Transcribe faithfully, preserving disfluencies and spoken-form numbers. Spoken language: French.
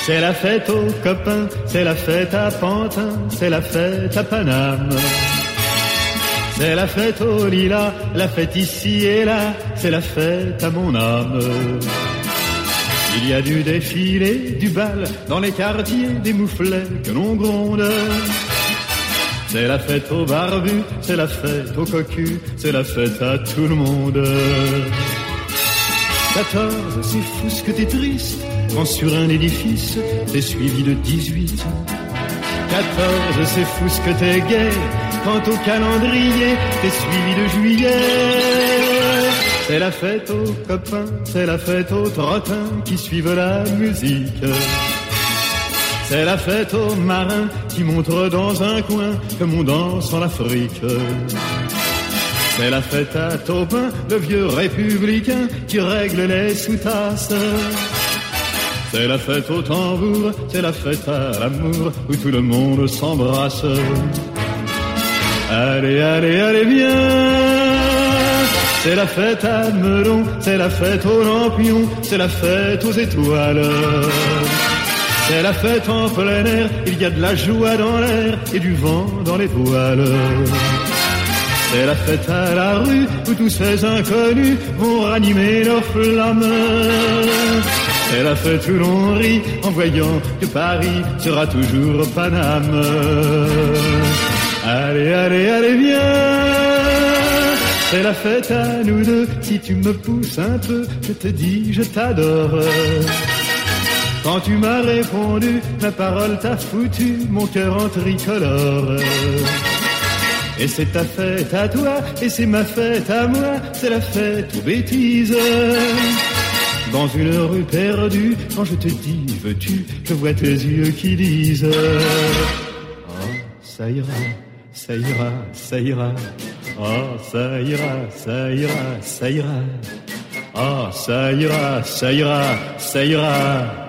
C'est la fête aux copains, c'est la fête à Pantin, c'est la fête à Paname. C'est la fête au lilas, la fête ici et là, c'est la fête à mon âme. Il y a du défilé, du bal, dans les quartiers, des mouflets que l'on gronde. C'est la fête aux barbus, c'est la fête aux cocus, c'est la fête à tout le monde. quatorze, c'est fou ce que t'es triste, quand sur un édifice, t'es suivi de dix-huit. quatorze, c'est fou ce que t'es gai, quand au calendrier, t'es suivi de juillet. C'est la fête aux copains, c'est la fête aux trottins qui suivent la musique. C'est la fête aux marins qui montrent dans un coin comme on danse en Afrique. C'est la fête à Taupin, le vieux républicain qui règle les sous-tasses. C'est la fête au tambour, c'est la fête à l'amour où tout le monde s'embrasse. Allez, allez, allez, viens. C'est la fête à Melon, c'est la fête aux lampions, c'est la fête aux étoiles. C'est la fête en plein air, il y a de la joie dans l'air et du vent dans les voiles. C'est la fête à la rue où tous ces inconnus vont ranimer leurs flammes. C'est la fête où l'on rit en voyant que Paris sera toujours Paname. Allez, allez, allez, viens. C'est la fête à nous deux, si tu me pousses un peu, je te dis je t'adore. Quand tu m'as répondu, ma parole t'a foutu mon cœur en tricolore. Et c'est ta fête à toi, et c'est ma fête à moi, c'est la fête aux bêtises. Dans une rue perdue, quand je te dis veux-tu, je vois tes yeux qui disent oh, ça ira, ça ira, ça ira. Oh, ça ira, ça ira, ça ira. Oh, ça ira, ça ira, ça ira.